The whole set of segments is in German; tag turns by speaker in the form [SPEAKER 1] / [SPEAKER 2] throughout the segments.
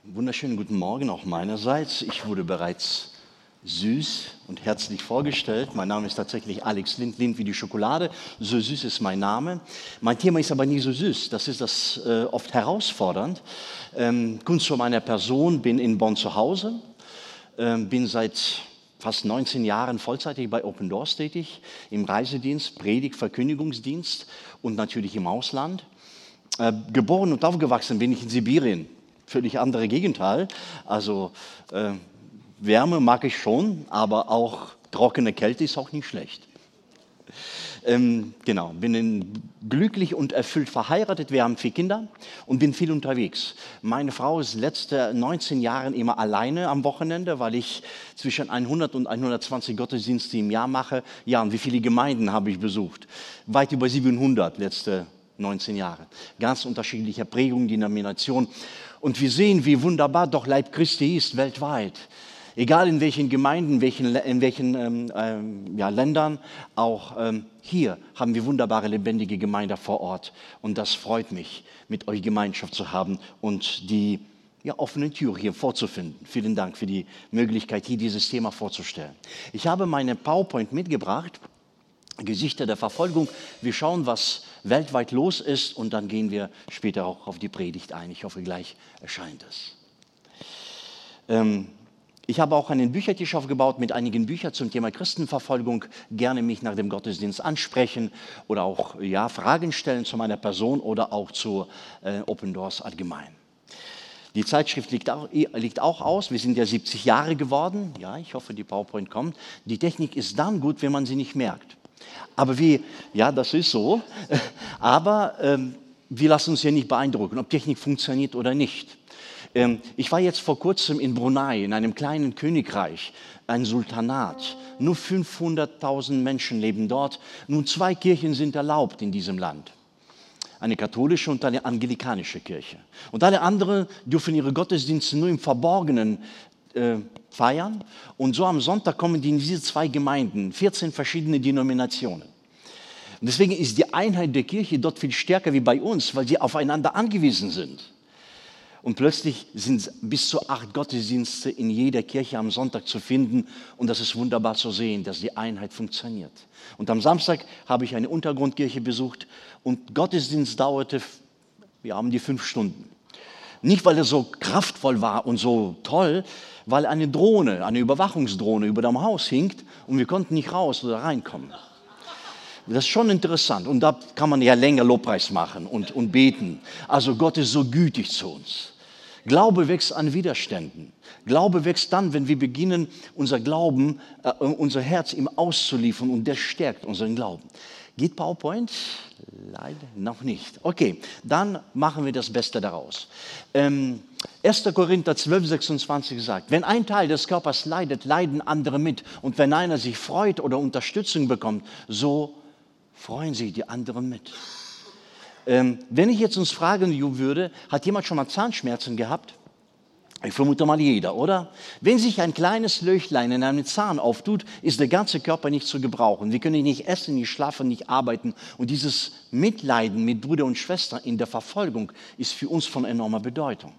[SPEAKER 1] Wunderschönen guten Morgen auch meinerseits. Ich wurde bereits süß und herzlich vorgestellt. Mein Name ist tatsächlich Alex Lind, Lind wie die Schokolade. So süß ist mein Name. Mein Thema ist aber nie so süß. Das ist oft herausfordernd. Kurz zu meiner Person, bin in Bonn zu Hause, bin seit fast 19 Jahren vollzeitig bei Open Doors tätig, im Reisedienst, Predigt, Verkündigungsdienst und natürlich im Ausland. Geboren und aufgewachsen bin ich in Sibirien. Völlig andere Gegenteil. Also Wärme mag ich schon, aber auch trockene Kälte ist auch nicht schlecht. Genau, bin glücklich und erfüllt verheiratet. Wir haben 4 Kinder und bin viel unterwegs. Meine Frau ist letzte 19 Jahre immer alleine am Wochenende, weil ich zwischen 100 und 120 Gottesdienste im Jahr mache. Ja, und wie viele Gemeinden habe ich besucht? Weit über 700 letzte 19 Jahre. Ganz unterschiedliche Prägungen, Denominationen. Und wir sehen, wie wunderbar doch Leib Christi ist weltweit. Egal in welchen Gemeinden, in welchen Ländern, auch hier haben wir wunderbare, lebendige Gemeinde vor Ort. Und das freut mich, mit euch Gemeinschaft zu haben und die offene Tür hier vorzufinden. Vielen Dank für die Möglichkeit, hier dieses Thema vorzustellen. Ich habe meine PowerPoint mitgebracht. Gesichter der Verfolgung. Wir schauen, was weltweit los ist und dann gehen wir später auch auf die Predigt ein. Ich hoffe, gleich erscheint es. Ich habe auch einen Büchertisch aufgebaut mit einigen Büchern zum Thema Christenverfolgung. Gerne mich nach dem Gottesdienst ansprechen oder auch Fragen stellen zu meiner Person oder auch zu Open Doors allgemein. Die Zeitschrift liegt auch aus. Wir sind ja 70 Jahre geworden. Ja, ich hoffe, die PowerPoint kommt. Die Technik ist dann gut, wenn man sie nicht merkt. Aber das ist so, aber wir lassen uns ja nicht beeindrucken, ob Technik funktioniert oder nicht. Ich war jetzt vor kurzem in Brunei, in einem kleinen Königreich, ein Sultanat. Nur 500.000 Menschen leben dort. Nur 2 Kirchen sind erlaubt in diesem Land. Eine katholische und eine anglikanische Kirche. Und alle anderen dürfen ihre Gottesdienste nur im Verborgenen feiern. Und so am Sonntag kommen die in diese 2 Gemeinden, 14 verschiedene Denominationen. Und deswegen ist die Einheit der Kirche dort viel stärker wie bei uns, weil sie aufeinander angewiesen sind. Und plötzlich sind bis zu 8 Gottesdienste in jeder Kirche am Sonntag zu finden. Und das ist wunderbar zu sehen, dass die Einheit funktioniert. Und am Samstag habe ich eine Untergrundkirche besucht und Gottesdienst dauerte um die 5 Stunden. Nicht, weil er so kraftvoll war und so toll, weil eine Überwachungsdrohne über dem Haus hing und wir konnten nicht raus oder reinkommen. Das ist schon interessant und da kann man ja länger Lobpreis machen und beten. Also Gott ist so gütig zu uns. Glaube wächst an Widerständen. Glaube wächst dann, wenn wir beginnen, unser Herz ihm auszuliefern und der stärkt unseren Glauben. Geht PowerPoint? Leider noch nicht. Okay, dann machen wir das Beste daraus. 1. Korinther 12, 26 sagt, wenn ein Teil des Körpers leidet, leiden andere mit. Und wenn einer sich freut oder Unterstützung bekommt, so freuen sich die anderen mit. Wenn ich jetzt uns fragen würde, hat jemand schon mal Zahnschmerzen gehabt? Ich vermute mal jeder, oder? Wenn sich ein kleines Löchlein in einem Zahn auftut, ist der ganze Körper nicht zu gebrauchen. Wir können nicht essen, nicht schlafen, nicht arbeiten. Und dieses Mitleiden mit Brüdern und Schwestern in der Verfolgung ist für uns von enormer Bedeutung.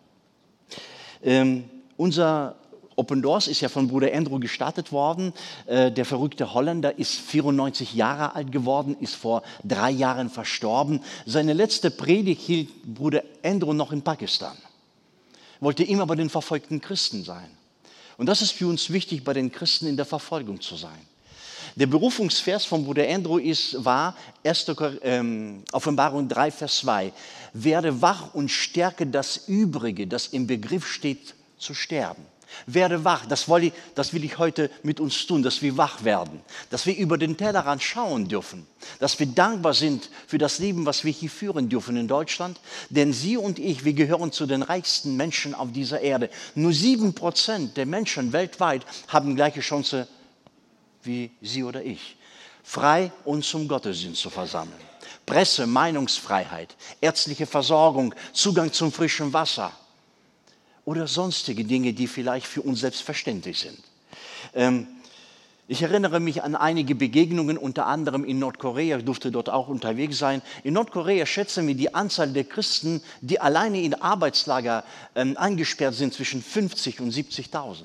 [SPEAKER 1] Unser Open Doors ist ja von Bruder Andrew gestartet worden. Der verrückte Holländer ist 94 Jahre alt geworden, ist vor 3 Jahren verstorben. Seine letzte Predigt hielt Bruder Andrew noch in Pakistan. Wollte immer bei den verfolgten Christen sein. Und das ist für uns wichtig, bei den Christen in der Verfolgung zu sein. Der Berufungsvers von Bruder Andrew war 1. Offenbarung 3, Vers 2. Werde wach und stärke das Übrige, das im Begriff steht, zu sterben. Werde wach, das will ich heute mit uns tun, dass wir wach werden, dass wir über den Tellerrand schauen dürfen, dass wir dankbar sind für das Leben, was wir hier führen dürfen in Deutschland. Denn Sie und ich, wir gehören zu den reichsten Menschen auf dieser Erde. Nur 7% der Menschen weltweit haben gleiche Chance wie Sie oder ich, frei uns zum Gottesdienst zu versammeln. Presse, Meinungsfreiheit, ärztliche Versorgung, Zugang zum frischen Wasser. Oder sonstige Dinge, die vielleicht für uns selbstverständlich sind. Ich erinnere mich an einige Begegnungen, unter anderem in Nordkorea, ich durfte dort auch unterwegs sein. In Nordkorea schätzen wir die Anzahl der Christen, die alleine in Arbeitslager eingesperrt sind, zwischen 50 und 70.000.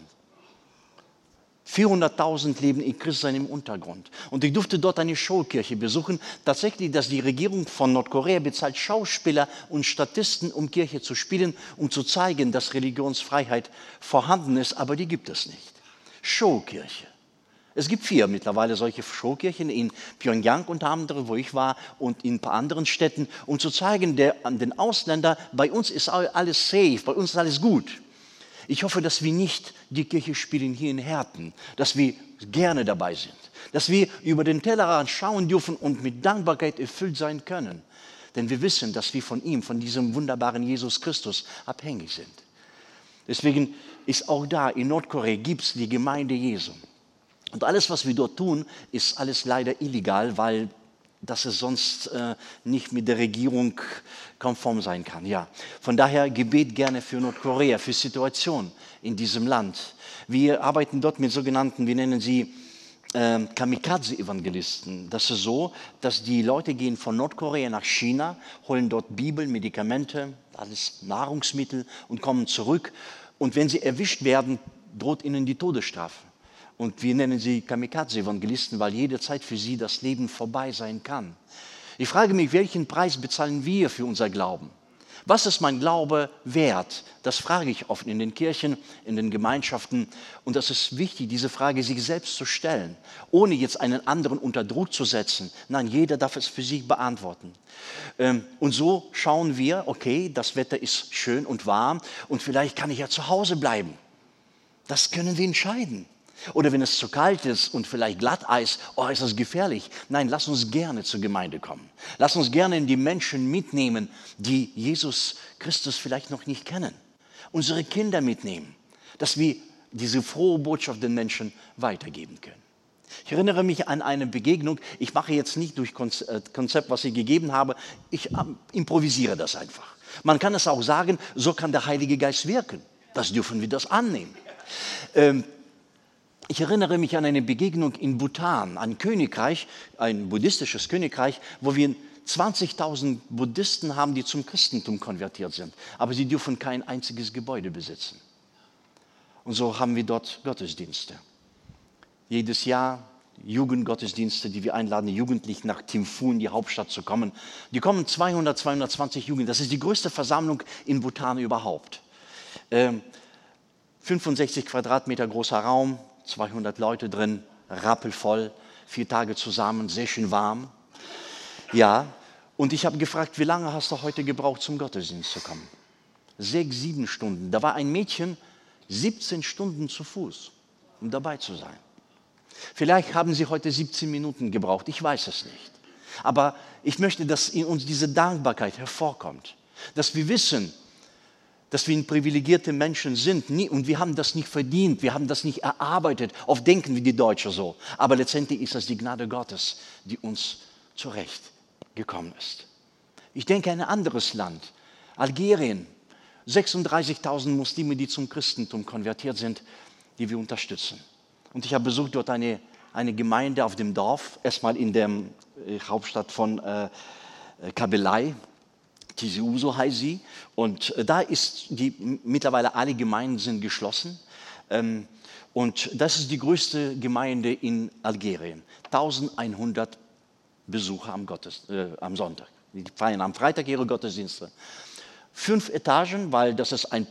[SPEAKER 1] 400.000 leben in Christsein im Untergrund. Und ich durfte dort eine Schulkirche besuchen. Tatsächlich, dass die Regierung von Nordkorea bezahlt Schauspieler und Statisten, um Kirche zu spielen, um zu zeigen, dass Religionsfreiheit vorhanden ist, aber die gibt es nicht. Showkirche. Es gibt 4 mittlerweile solche Showkirchen in Pyongyang unter anderem, wo ich war, und in ein paar anderen Städten, um zu zeigen an den Ausländern, bei uns ist alles safe, bei uns ist alles gut. Ich hoffe, dass wir nicht die Kirche spielen hier in Herten, dass wir gerne dabei sind, dass wir über den Tellerrand schauen dürfen und mit Dankbarkeit erfüllt sein können. Denn wir wissen, dass wir von ihm, von diesem wunderbaren Jesus Christus abhängig sind. Deswegen ist auch da in Nordkorea gibt es die Gemeinde Jesu. Und alles, was wir dort tun, ist alles leider illegal, weil das es sonst nicht mit der Regierung konform sein kann. Ja. Von daher Gebet gerne für Nordkorea, für Situation in diesem Land. Wir arbeiten dort mit sogenannten, wir nennen sie Kamikaze-Evangelisten. Das ist so, dass die Leute gehen von Nordkorea nach China, holen dort Bibel, Medikamente, alles Nahrungsmittel und kommen zurück. Und wenn sie erwischt werden, droht ihnen die Todesstrafe. Und wir nennen sie Kamikaze-Evangelisten, weil jederzeit für sie das Leben vorbei sein kann. Ich frage mich, welchen Preis bezahlen wir für unser Glauben? Was ist mein Glaube wert? Das frage ich oft in den Kirchen, in den Gemeinschaften. Und das ist wichtig, diese Frage sich selbst zu stellen, ohne jetzt einen anderen unter Druck zu setzen. Nein, jeder darf es für sich beantworten. Und so schauen wir, okay, das Wetter ist schön und warm und vielleicht kann ich ja zu Hause bleiben. Das können wir entscheiden. Oder wenn es zu kalt ist und vielleicht Glatteis, oh, ist das gefährlich. Nein, lass uns gerne zur Gemeinde kommen. Lass uns gerne die Menschen mitnehmen, die Jesus Christus vielleicht noch nicht kennen. Unsere Kinder mitnehmen, dass wir diese frohe Botschaft den Menschen weitergeben können. Ich erinnere mich an eine Begegnung. Ich mache jetzt nicht durch Konzept, was ich gegeben habe. Ich improvisiere das einfach. Man kann es auch sagen, so kann der Heilige Geist wirken. Das dürfen wir das annehmen. Ich erinnere mich an eine Begegnung in Bhutan, ein Königreich, ein buddhistisches Königreich, wo wir 20.000 Buddhisten haben, die zum Christentum konvertiert sind. Aber sie dürfen kein einziges Gebäude besitzen. Und so haben wir dort Gottesdienste. Jedes Jahr Jugendgottesdienste, die wir einladen, die Jugendlichen nach Thimphu in die Hauptstadt zu kommen. Die kommen 200, 220 Jugendliche. Das ist die größte Versammlung in Bhutan überhaupt. 65 Quadratmeter großer Raum, 200 Leute drin, rappelvoll, 4 Tage zusammen, sehr schön warm. Ja, und ich habe gefragt, wie lange hast du heute gebraucht, zum Gottesdienst zu kommen? 6, 7 Stunden. Da war ein Mädchen 17 Stunden zu Fuß, um dabei zu sein. Vielleicht haben sie heute 17 Minuten gebraucht, ich weiß es nicht. Aber ich möchte, dass in uns diese Dankbarkeit hervorkommt, dass wir wissen, dass wir privilegierte Menschen sind und wir haben das nicht verdient, wir haben das nicht erarbeitet. Oft denken wir die Deutschen so, aber letztendlich ist das die Gnade Gottes, die uns zurecht gekommen ist. Ich denke an ein anderes Land, Algerien, 36.000 Muslime, die zum Christentum konvertiert sind, die wir unterstützen. Und ich habe besucht dort eine Gemeinde auf dem Dorf, erstmal in der Hauptstadt von Kabelei. Tizi Ouzou heißt sie. Und da ist mittlerweile alle Gemeinden sind geschlossen. Und das ist die größte Gemeinde in Algerien. 1100 Besucher am Sonntag. Die feiern am Freitag ihre Gottesdienste. 5 Etagen, weil das ist ein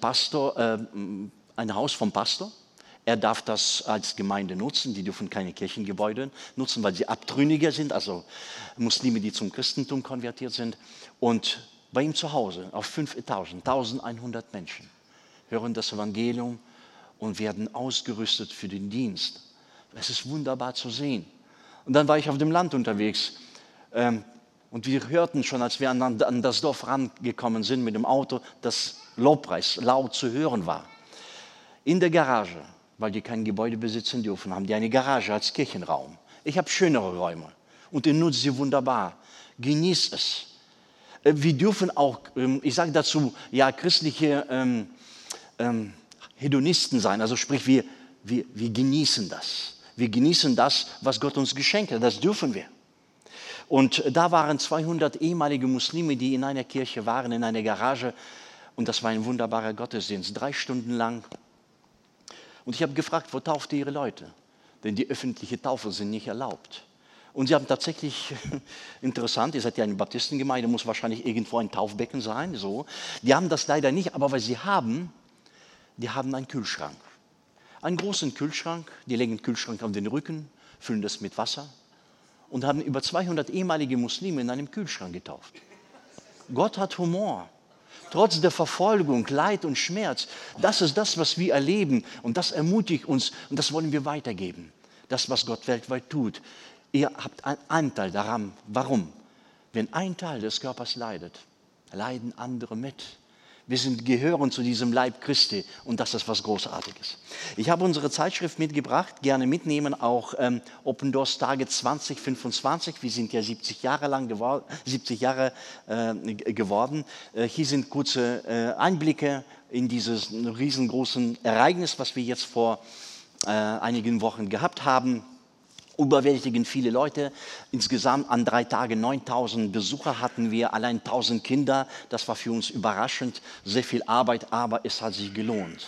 [SPEAKER 1] Haus vom Pastor. Er darf das als Gemeinde nutzen. Die dürfen keine Kirchengebäude nutzen, weil sie Abtrünniger sind, also Muslime, die zum Christentum konvertiert sind. Und bei ihm zu Hause, auf 5 Etagen, 1100 Menschen, hören das Evangelium und werden ausgerüstet für den Dienst. Es ist wunderbar zu sehen. Und dann war ich auf dem Land unterwegs und wir hörten schon, als wir an das Dorf rangekommen sind mit dem Auto, dass Lobpreis laut zu hören war. In der Garage, weil die kein Gebäude besitzen dürfen, haben die eine Garage als Kirchenraum. Ich habe schönere Räume und ihr nutzt sie wunderbar. Genießt es. Wir dürfen auch, ich sage dazu, ja, christliche Hedonisten sein. Also sprich, wir genießen das. Wir genießen das, was Gott uns geschenkt hat. Das dürfen wir. Und da waren 200 ehemalige Muslime, die in einer Kirche waren, in einer Garage. Und das war ein wunderbarer Gottesdienst, 3 Stunden lang. Und ich habe gefragt, wo tauft ihr ihre Leute? Denn die öffentliche Taufe sind nicht erlaubt. Und sie haben tatsächlich, interessant, ihr seid ja eine Baptistengemeinde, muss wahrscheinlich irgendwo ein Taufbecken sein. So. Die haben das leider nicht, aber was sie haben, die haben einen Kühlschrank. Einen großen Kühlschrank, die legen den Kühlschrank auf den Rücken, füllen das mit Wasser und haben über 200 ehemalige Muslime in einem Kühlschrank getauft. Gott hat Humor. Trotz der Verfolgung, Leid und Schmerz, das ist das, was wir erleben und das ermutigt uns und das wollen wir weitergeben. Das, was Gott weltweit tut. Ihr habt einen Anteil daran. Warum? Wenn ein Teil des Körpers leidet, leiden andere mit. Wir gehören zu diesem Leib Christi und das ist was Großartiges. Ich habe unsere Zeitschrift mitgebracht, gerne mitnehmen, auch Open Doors Tage 2025. Wir sind ja 70 Jahre geworden. Hier sind kurze Einblicke in dieses riesengroßen Ereignis, was wir jetzt vor einigen Wochen gehabt haben. Überwältigend viele Leute. Insgesamt an 3 Tagen 9.000 Besucher hatten wir, allein 1.000 Kinder. Das war für uns überraschend. Sehr viel Arbeit, aber es hat sich gelohnt.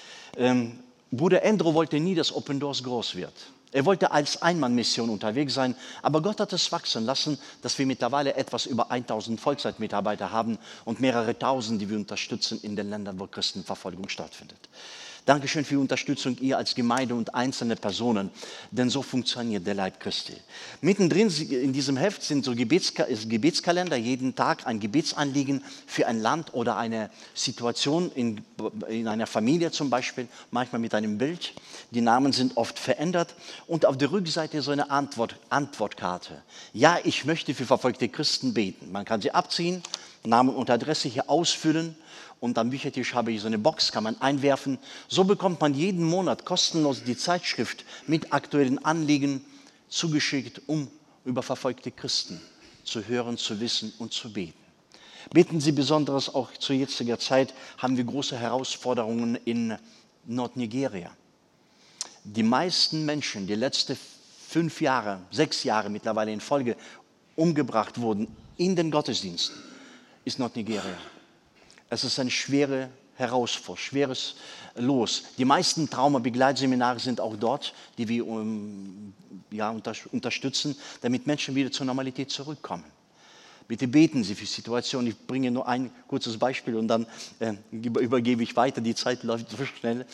[SPEAKER 1] Bruder Andrew wollte nie, dass Open Doors groß wird. Er wollte als Einmannmission unterwegs sein, aber Gott hat es wachsen lassen, dass wir mittlerweile etwas über 1.000 Vollzeitmitarbeiter haben und mehrere Tausend, die wir unterstützen in den Ländern, wo Christenverfolgung stattfindet. Dankeschön für die Unterstützung, ihr als Gemeinde und einzelne Personen, denn so funktioniert der Leib Christi. Mittendrin in diesem Heft sind so Gebetskalender, jeden Tag ein Gebetsanliegen für ein Land oder eine Situation in einer Familie zum Beispiel, manchmal mit einem Bild. Die Namen sind oft verändert und auf der Rückseite so eine Antwortkarte. Ja, ich möchte für verfolgte Christen beten. Man kann sie abziehen, Namen und Adresse hier ausfüllen. Und am Büchertisch habe ich so eine Box, kann man einwerfen. So bekommt man jeden Monat kostenlos die Zeitschrift mit aktuellen Anliegen zugeschickt, um über verfolgte Christen zu hören, zu wissen und zu beten. Beten Sie besonders auch zu jetziger Zeit, haben wir große Herausforderungen in Nordnigeria. Die meisten Menschen, die letzten 5 Jahre, 6 Jahre mittlerweile in Folge umgebracht wurden in den Gottesdiensten, ist Nordnigeria. Es ist eine schwere Herausforderung, schweres Los. Die meisten Traumabegleitseminare sind auch dort, die wir unterstützen, damit Menschen wieder zur Normalität zurückkommen. Bitte beten Sie für Situationen. Ich bringe nur ein kurzes Beispiel und dann übergebe ich weiter. Die Zeit läuft so schnell.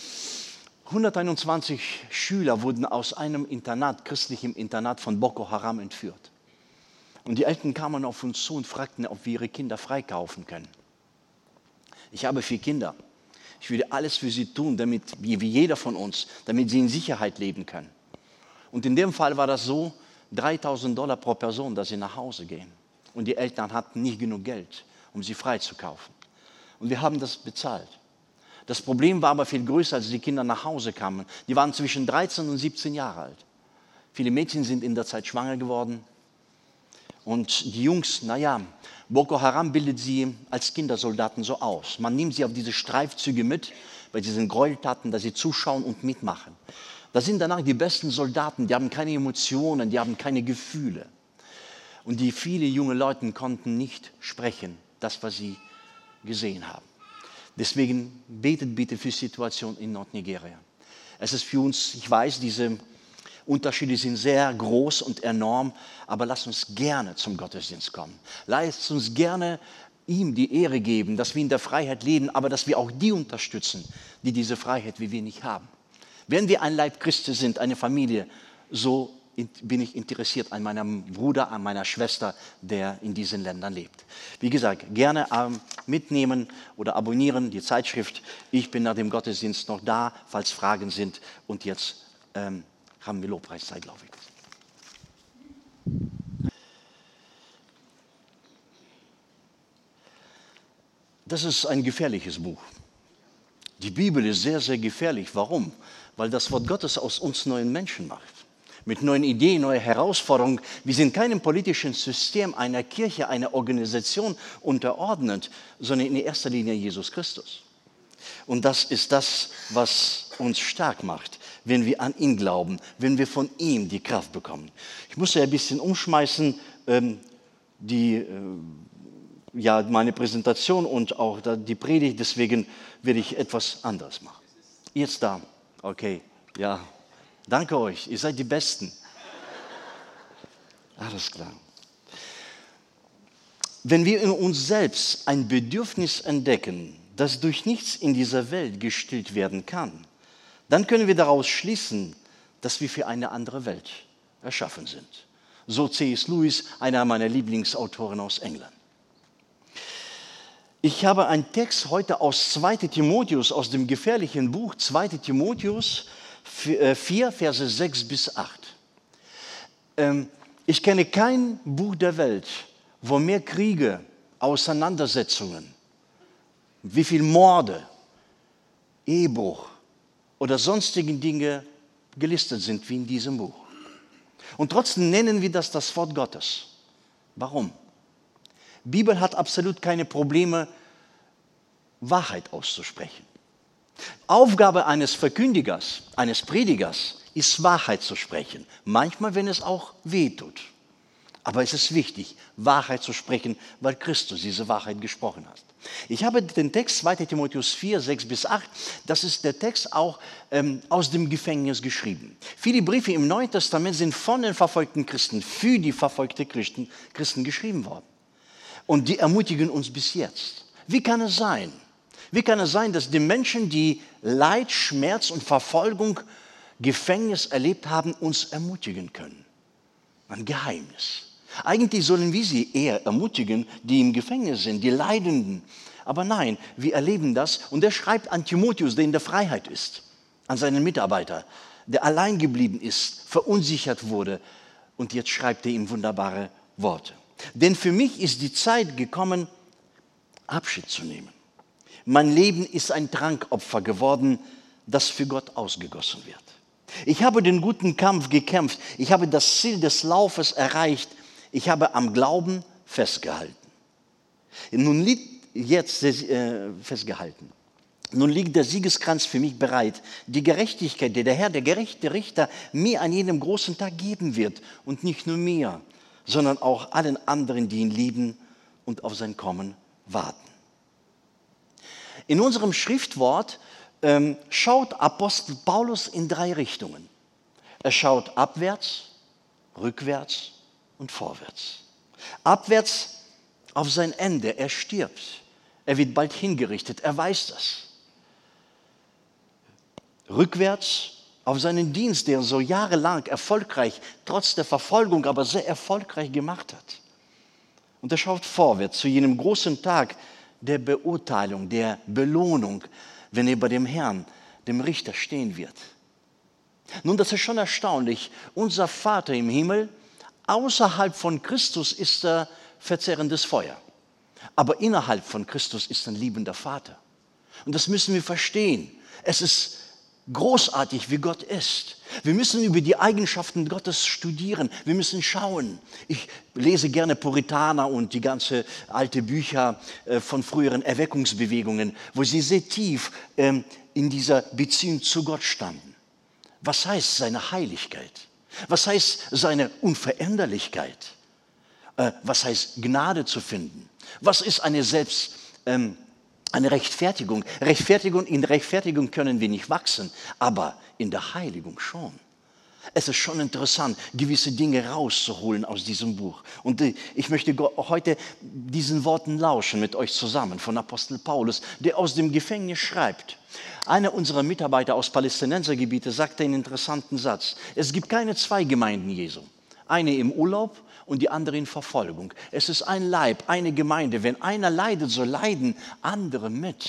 [SPEAKER 1] 121 Schüler wurden aus einem Internat, christlichem Internat von Boko Haram entführt. Und die Eltern kamen auf uns zu und fragten, ob wir ihre Kinder freikaufen können. Ich habe 4 Kinder. Ich würde alles für sie tun, damit, wie jeder von uns, damit sie in Sicherheit leben können. Und in dem Fall war das so, $3.000 pro Person, dass sie nach Hause gehen. Und die Eltern hatten nicht genug Geld, um sie freizukaufen. Und wir haben das bezahlt. Das Problem war aber viel größer, als die Kinder nach Hause kamen. Die waren zwischen 13 und 17 Jahre alt. Viele Mädchen sind in der Zeit schwanger geworden. Und die Jungs, Boko Haram bildet sie als Kindersoldaten so aus. Man nimmt sie auf diese Streifzüge mit, bei diesen Gräueltaten, dass sie zuschauen und mitmachen. Das sind danach die besten Soldaten, die haben keine Emotionen, die haben keine Gefühle. Und die viele junge Leute konnten nicht sprechen, das, was sie gesehen haben. Deswegen betet bitte für die Situation in Nordnigeria. Es ist für uns, ich weiß, diese Unterschiede sind sehr groß und enorm, aber lasst uns gerne zum Gottesdienst kommen. Lasst uns gerne ihm die Ehre geben, dass wir in der Freiheit leben, aber dass wir auch die unterstützen, die diese Freiheit wie wir nicht haben. Wenn wir ein Leib Christi sind, eine Familie, so bin ich interessiert an meinem Bruder, an meiner Schwester, der in diesen Ländern lebt. Wie gesagt, gerne mitnehmen oder abonnieren die Zeitschrift. Ich bin nach dem Gottesdienst noch da, falls Fragen sind. Und jetzt haben wir Lobpreiszeit, glaube ich. Das ist ein gefährliches Buch. Die Bibel ist sehr, sehr gefährlich. Warum? Weil das Wort Gottes aus uns neuen Menschen macht. Mit neuen Ideen, neuen Herausforderungen. Wir sind keinem politischen System, einer Kirche, einer Organisation unterordnet, sondern in erster Linie Jesus Christus. Und das ist das, was uns stark macht. wenn wir an ihn glauben, wenn wir von ihm die Kraft bekommen. Ich musste ein bisschen umschmeißen, meine Präsentation und auch die Predigt, deswegen werde ich etwas anderes machen. Jetzt da, okay, ja, danke euch, ihr seid die Besten. Alles klar. Wenn wir in uns selbst ein Bedürfnis entdecken, das durch nichts in dieser Welt gestillt werden kann, dann können wir daraus schließen, dass wir für eine andere Welt erschaffen sind. So C.S. Lewis, einer meiner Lieblingsautoren aus England. Ich habe einen Text heute aus 2. Timotheus, aus dem gefährlichen Buch 2. Timotheus 4, Verse 6 bis 8. Ich kenne kein Buch der Welt, wo mehr Kriege, Auseinandersetzungen, wie viel Morde, Ehebruch oder sonstige Dinge gelistet sind wie in diesem Buch. Und trotzdem nennen wir das Wort Gottes. Warum? Die Bibel hat absolut keine Probleme, Wahrheit auszusprechen. Aufgabe eines Verkündigers, eines Predigers ist, Wahrheit zu sprechen. Manchmal, wenn es auch weh tut. Aber es ist wichtig, Wahrheit zu sprechen, weil Christus diese Wahrheit gesprochen hat. Ich habe den Text 2. Timotheus 4, 6 bis 8, das ist der Text auch aus dem Gefängnis geschrieben. Viele Briefe im Neuen Testament sind von den verfolgten Christen für die verfolgten Christen geschrieben worden. Und die ermutigen uns bis jetzt. Wie kann es sein? Wie kann es sein, dass die Menschen, die Leid, Schmerz und Verfolgung, Gefängnis erlebt haben, uns ermutigen können? Ein Geheimnis. Eigentlich sollen wir sie eher ermutigen, die im Gefängnis sind, die Leidenden. Aber nein, wir erleben das. Und er schreibt an Timotheus, der in der Freiheit ist, an seinen Mitarbeiter, der allein geblieben ist, verunsichert wurde. Und jetzt schreibt er ihm wunderbare Worte. Denn für mich ist die Zeit gekommen, Abschied zu nehmen. Mein Leben ist ein Trankopfer geworden, das für Gott ausgegossen wird. Ich habe den guten Kampf gekämpft. Ich habe das Ziel des Laufes erreicht. Ich habe am Glauben festgehalten. Nun liegt der Siegeskranz für mich bereit. Die Gerechtigkeit, die der Herr, der gerechte Richter, mir an jedem großen Tag geben wird. Und nicht nur mir, sondern auch allen anderen, die ihn lieben und auf sein Kommen warten. In unserem Schriftwort schaut Apostel Paulus in 3 Richtungen. Er schaut abwärts, rückwärts und vorwärts. Abwärts auf sein Ende, er stirbt. Er wird bald hingerichtet, er weiß das. Rückwärts auf seinen Dienst, den er so jahrelang erfolgreich, trotz der Verfolgung, aber sehr erfolgreich gemacht hat. Und er schaut vorwärts zu jenem großen Tag der Beurteilung, der Belohnung, wenn er bei dem Herrn, dem Richter, stehen wird. Nun, das ist schon erstaunlich. Unser Vater im Himmel, außerhalb von Christus ist er verzehrendes Feuer. Aber innerhalb von Christus ist ein liebender Vater. Und das müssen wir verstehen. Es ist großartig, wie Gott ist. Wir müssen über die Eigenschaften Gottes studieren. Wir müssen schauen. Ich lese gerne Puritaner und die ganze alte Bücher von früheren Erweckungsbewegungen, wo sie sehr tief in dieser Beziehung zu Gott standen. Was heißt seine Heiligkeit? Was heißt seine Unveränderlichkeit? Was heißt Gnade zu finden? Was ist eine Rechtfertigung? In Rechtfertigung können wir nicht wachsen, aber in der Heiligung schon. Es ist schon interessant, gewisse Dinge rauszuholen aus diesem Buch. Und ich möchte heute diesen Worten lauschen mit euch zusammen von Apostel Paulus, der aus dem Gefängnis schreibt. Einer unserer Mitarbeiter aus Palästinensergebiete sagte einen interessanten Satz. Es gibt keine 2 Gemeinden Jesu. Eine im Urlaub und die andere in Verfolgung. Es ist ein Leib, eine Gemeinde. Wenn einer leidet, so leiden andere mit.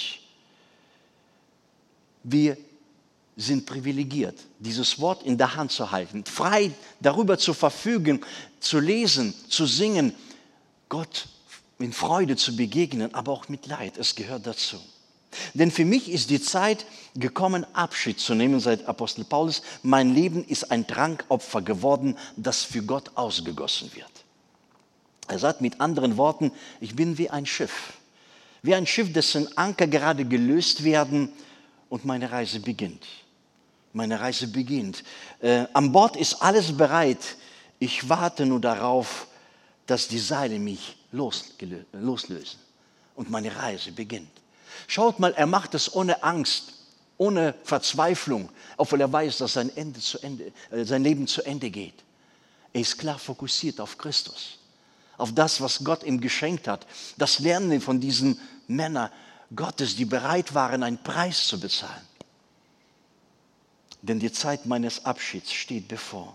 [SPEAKER 1] Wir sind privilegiert, dieses Wort in der Hand zu halten, frei darüber zu verfügen, zu lesen, zu singen, Gott in Freude zu begegnen, aber auch mit Leid. Es gehört dazu. Denn für mich ist die Zeit gekommen, Abschied zu nehmen, sagt Apostel Paulus. Mein Leben ist ein Trankopfer geworden, das für Gott ausgegossen wird. Er sagt mit anderen Worten, ich bin wie ein Schiff, dessen Anker gerade gelöst werden und meine Reise beginnt. Meine Reise beginnt. An Bord ist alles bereit. Ich warte nur darauf, dass die Seile mich loslösen und meine Reise beginnt. Schaut mal, er macht es ohne Angst, ohne Verzweiflung, obwohl er weiß, dass sein Leben zu Ende geht. Er ist klar fokussiert auf Christus, auf das, was Gott ihm geschenkt hat. Das lernen wir von diesen Männern Gottes, die bereit waren, einen Preis zu bezahlen. Denn die Zeit meines Abschieds steht bevor.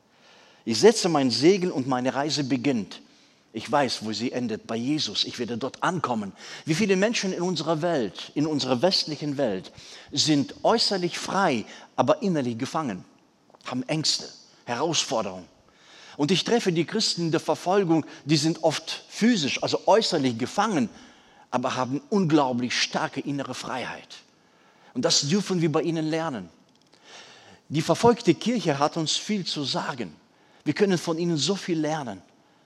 [SPEAKER 1] Ich setze mein Segel und meine Reise beginnt. Ich weiß, wo sie endet, bei Jesus. Ich werde dort ankommen. Wie viele Menschen in unserer Welt, in unserer westlichen Welt, sind äußerlich frei, aber innerlich gefangen, haben Ängste, Herausforderungen. Und ich treffe die Christen in der Verfolgung, die sind oft physisch, also äußerlich gefangen, aber haben unglaublich starke innere Freiheit. Und das dürfen wir bei ihnen lernen. Die verfolgte Kirche hat uns viel zu sagen. Wir können von ihnen so viel lernen.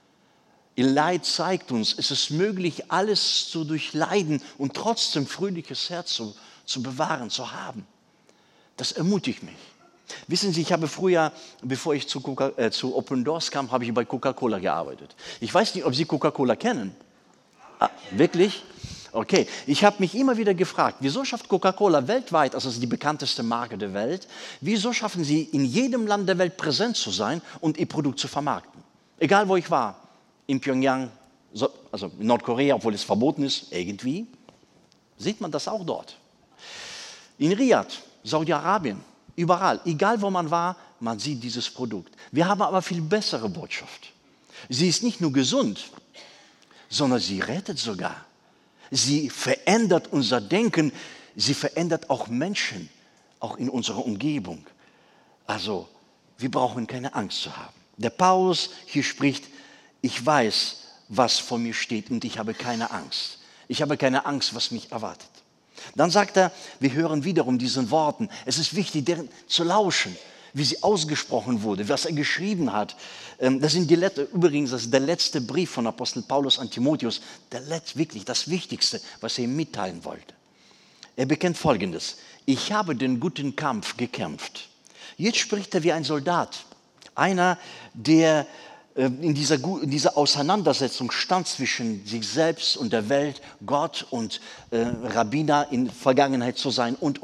[SPEAKER 1] Ihr Leid zeigt uns, es ist möglich, alles zu durchleiden und trotzdem fröhliches Herz zu bewahren, zu haben. Das ermutigt mich. Wissen Sie, ich habe früher, bevor ich zu Open Doors kam, habe ich bei Coca-Cola gearbeitet. Ich weiß nicht, ob Sie Coca-Cola kennen. Ah, wirklich? Okay. Ich habe mich immer wieder gefragt, wieso schafft Coca-Cola weltweit, also es ist die bekannteste Marke der Welt, wieso schaffen Sie in jedem Land der Welt präsent zu sein und Ihr Produkt zu vermarkten? Egal, wo ich war. In Pyongyang, also in Nordkorea, obwohl es verboten ist, irgendwie, sieht man das auch dort. In Riyadh, Saudi-Arabien, überall, egal wo man war, man sieht dieses Produkt. Wir haben aber viel bessere Botschaft. Sie ist nicht nur gesund, sondern sie rettet sogar. Sie verändert unser Denken, sie verändert auch Menschen, auch in unserer Umgebung. Also, wir brauchen keine Angst zu haben. Der Paulus hier spricht, ich weiß, was vor mir steht und ich habe keine Angst. Ich habe keine Angst, was mich erwartet. Dann sagt er, wir hören wiederum diesen Worten. Es ist wichtig, deren zu lauschen, wie sie ausgesprochen wurde, was er geschrieben hat. Das ist der letzte Brief von Apostel Paulus an Timotheus, wirklich das Wichtigste, was er ihm mitteilen wollte. Er bekennt Folgendes: Ich habe den guten Kampf gekämpft. Jetzt spricht er wie ein Soldat, einer, der in dieser Auseinandersetzung stand zwischen sich selbst und der Welt, Gott und Rabbiner in Vergangenheit zu sein und.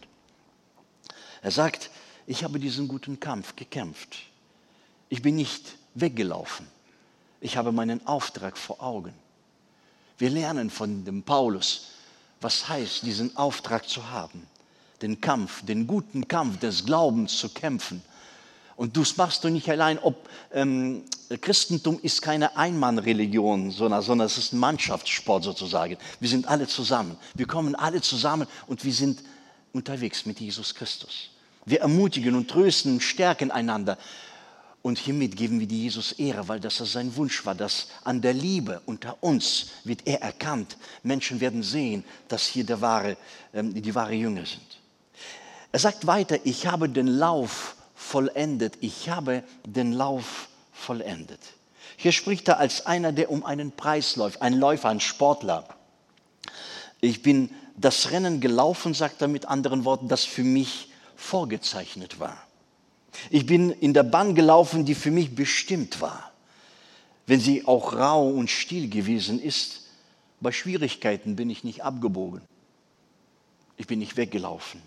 [SPEAKER 1] Er sagt, ich habe diesen guten Kampf gekämpft. Ich bin nicht weggelaufen. Ich habe meinen Auftrag vor Augen. Wir lernen von dem Paulus, was heißt, diesen Auftrag zu haben. Den Kampf, den guten Kampf des Glaubens zu kämpfen. Und das machst du nicht allein. Christentum ist keine Einmannreligion, sondern es ist ein Mannschaftssport sozusagen. Wir sind alle zusammen. Wir kommen alle zusammen und wir sind unterwegs mit Jesus Christus. Wir ermutigen und trösten und stärken einander. Und hiermit geben wir die Jesus Ehre, weil das sein Wunsch war, dass an der Liebe unter uns wird er erkannt. Menschen werden sehen, dass hier die wahre Jünger sind. Er sagt weiter, ich habe den Lauf vollendet. Ich habe den Lauf vollendet. Hier spricht er als einer, der um einen Preis läuft, ein Läufer, ein Sportler. Ich bin das Rennen gelaufen, sagt er mit anderen Worten, das für mich vorgezeichnet war. Ich bin in der Bahn gelaufen, die für mich bestimmt war. Wenn sie auch rau und still gewesen ist, bei Schwierigkeiten bin ich nicht abgebogen. Ich bin nicht weggelaufen.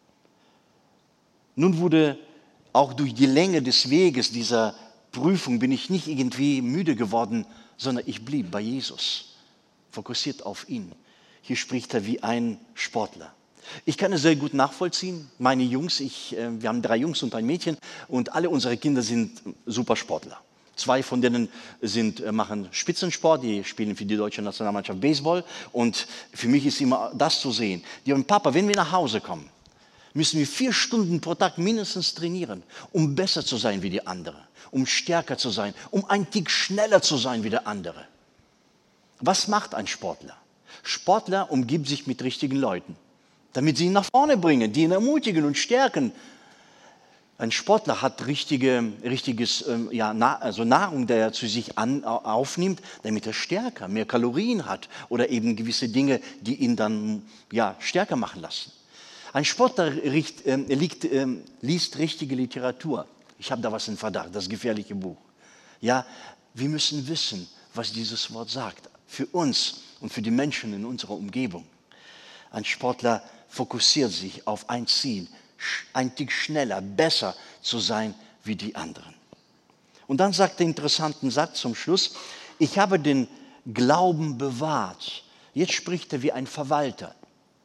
[SPEAKER 1] Nun wurde auch durch die Länge des Weges dieser Prüfung bin ich nicht irgendwie müde geworden, sondern ich blieb bei Jesus, fokussiert auf ihn. Hier spricht er wie ein Sportler. Ich kann es sehr gut nachvollziehen. Meine Jungs, wir haben 3 Jungs und ein Mädchen und alle unsere Kinder sind Supersportler. 2 von denen machen Spitzensport, die spielen für die deutsche Nationalmannschaft Baseball und für mich ist immer das zu sehen. Die sagen, Papa, wenn wir nach Hause kommen, müssen wir 4 Stunden pro Tag mindestens trainieren, um besser zu sein wie die anderen, um stärker zu sein, um ein Tick schneller zu sein wie der andere. Was macht ein Sportler? Sportler umgibt sich mit richtigen Leuten, damit sie ihn nach vorne bringen, die ihn ermutigen und stärken. Ein Sportler hat Nahrung, der er zu sich aufnimmt, damit er stärker, mehr Kalorien hat oder eben gewisse Dinge, die ihn dann stärker machen lassen. Ein Sportler liest richtige Literatur. Ich habe da was in Verdacht, das gefährliche Buch. Ja, wir müssen wissen, was dieses Wort sagt. Für uns und für die Menschen in unserer Umgebung. Ein Sportler fokussiert sich auf ein Ziel, ein Tick schneller, besser zu sein wie die anderen. Und dann sagt der interessanten Satz zum Schluss, ich habe den Glauben bewahrt. Jetzt spricht er wie ein Verwalter.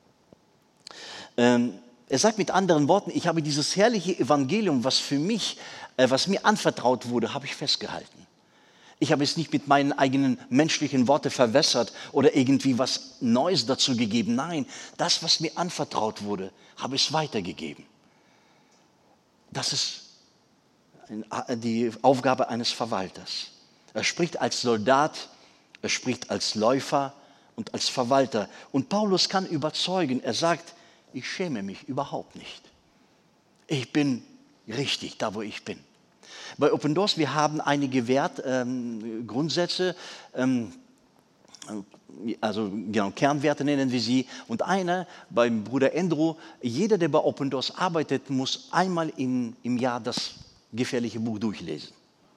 [SPEAKER 1] Er sagt mit anderen Worten, ich habe dieses herrliche Evangelium, was mir anvertraut wurde, habe ich festgehalten. Ich habe es nicht mit meinen eigenen menschlichen Worten verwässert oder irgendwie was Neues dazu gegeben. Nein, das, was mir anvertraut wurde, habe ich weitergegeben. Das ist die Aufgabe eines Verwalters. Er spricht als Soldat, er spricht als Läufer und als Verwalter. Und Paulus kann überzeugen, er sagt, ich schäme mich überhaupt nicht. Ich bin richtig, da wo ich bin. Bei Open Doors, wir haben einige Grundsätze, also genau, Kernwerte nennen wir sie. Und einer beim Bruder Andrew, jeder, der bei Open Doors arbeitet, muss einmal im Jahr das gefährliche Buch durchlesen.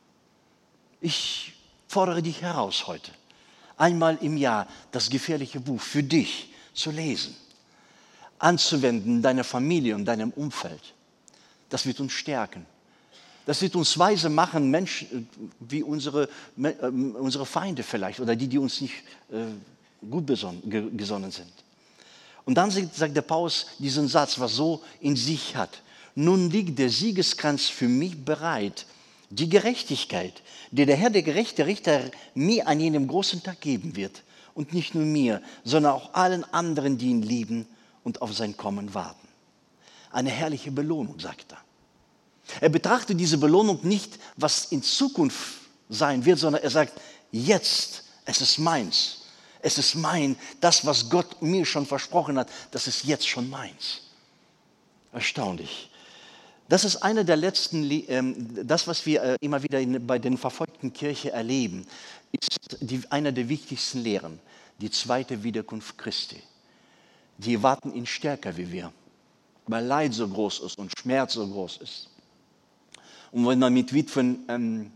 [SPEAKER 1] Ich fordere dich heraus heute, einmal im Jahr das gefährliche Buch für dich zu lesen, anzuwenden in deiner Familie und deinem Umfeld. Das wird uns stärken. Das wird uns weise machen, Menschen wie unsere Feinde vielleicht oder die uns nicht gut gesonnen sind. Und dann sagt der Paulus diesen Satz, was so in sich hat. Nun liegt der Siegeskranz für mich bereit, die Gerechtigkeit, die der Herr, der gerechte Richter, mir an jenem großen Tag geben wird. Und nicht nur mir, sondern auch allen anderen, die ihn lieben und auf sein Kommen warten. Eine herrliche Belohnung, sagt er. Er betrachtet diese Belohnung nicht, was in Zukunft sein wird, sondern er sagt, jetzt, es ist meins. Es ist mein, das, was Gott mir schon versprochen hat, das ist jetzt schon meins. Erstaunlich. Das ist einer der letzten, das, was wir immer wieder bei den verfolgten Kirchen erleben, ist einer der wichtigsten Lehren, die zweite Wiederkunft Christi. Die erwarten ihn stärker wie wir, weil Leid so groß ist und Schmerz so groß ist. Und wenn man mit Witwen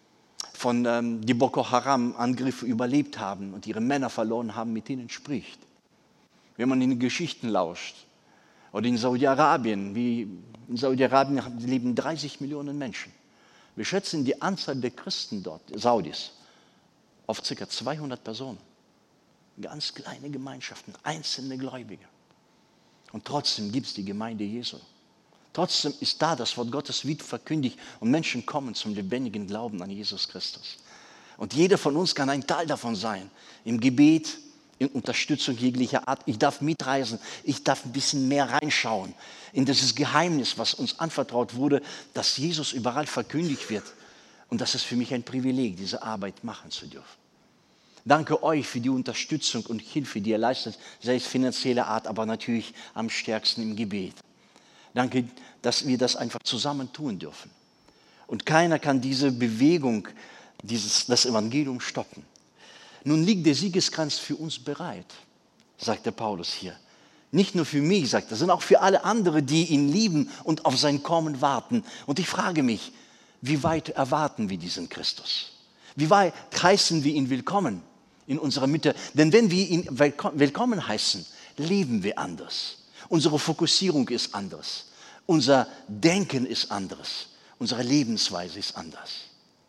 [SPEAKER 1] von die Boko Haram-Angriffe überlebt haben und ihre Männer verloren haben, mit ihnen spricht. Wenn man in die Geschichten lauscht. Oder in Saudi-Arabien, in Saudi-Arabien leben 30 Millionen Menschen. Wir schätzen die Anzahl der Christen dort, Saudis, auf ca. 200 Personen. Ganz kleine Gemeinschaften, einzelne Gläubige. Und trotzdem gibt es die Gemeinde Jesu. Trotzdem ist da das Wort Gottes wird verkündigt und Menschen kommen zum lebendigen Glauben an Jesus Christus. Und jeder von uns kann ein Teil davon sein. Im Gebet, in Unterstützung jeglicher Art. Ich darf mitreisen, ich darf ein bisschen mehr reinschauen in dieses Geheimnis, was uns anvertraut wurde, dass Jesus überall verkündigt wird. Und das ist für mich ein Privileg, diese Arbeit machen zu dürfen. Danke euch für die Unterstützung und Hilfe, die ihr leistet, sei es finanzieller Art, aber natürlich am stärksten im Gebet. Danke, dass wir das einfach zusammen tun dürfen. Und keiner kann diese Bewegung, das Evangelium stoppen. Nun liegt der Siegeskranz für uns bereit, sagt der Paulus hier. Nicht nur für mich, sagt er, sondern auch für alle anderen, die ihn lieben und auf sein Kommen warten. Und ich frage mich, wie weit erwarten wir diesen Christus? Wie weit heißen wir ihn willkommen in unserer Mitte? Denn wenn wir ihn willkommen heißen, leben wir anders. Unsere Fokussierung ist anders. Unser Denken ist anders. Unsere Lebensweise ist anders.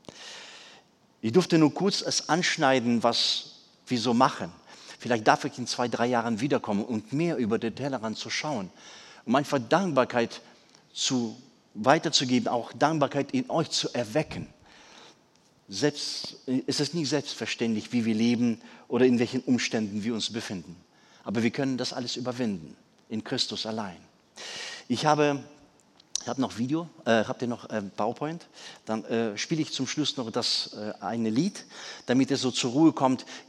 [SPEAKER 1] Ich durfte nur kurz es anschneiden, was wir so machen. Vielleicht darf ich in 2, 3 Jahren wiederkommen und mehr über den Tellerrand zu schauen, um einfach Dankbarkeit weiterzugeben, auch Dankbarkeit in euch zu erwecken. Es ist nicht selbstverständlich, wie wir leben oder in welchen Umständen wir uns befinden. Aber wir können das alles überwinden, in Christus allein. Ich habe noch Video, habt ihr noch PowerPoint? Dann spiele ich zum Schluss noch das eine Lied, damit es so zur Ruhe kommt.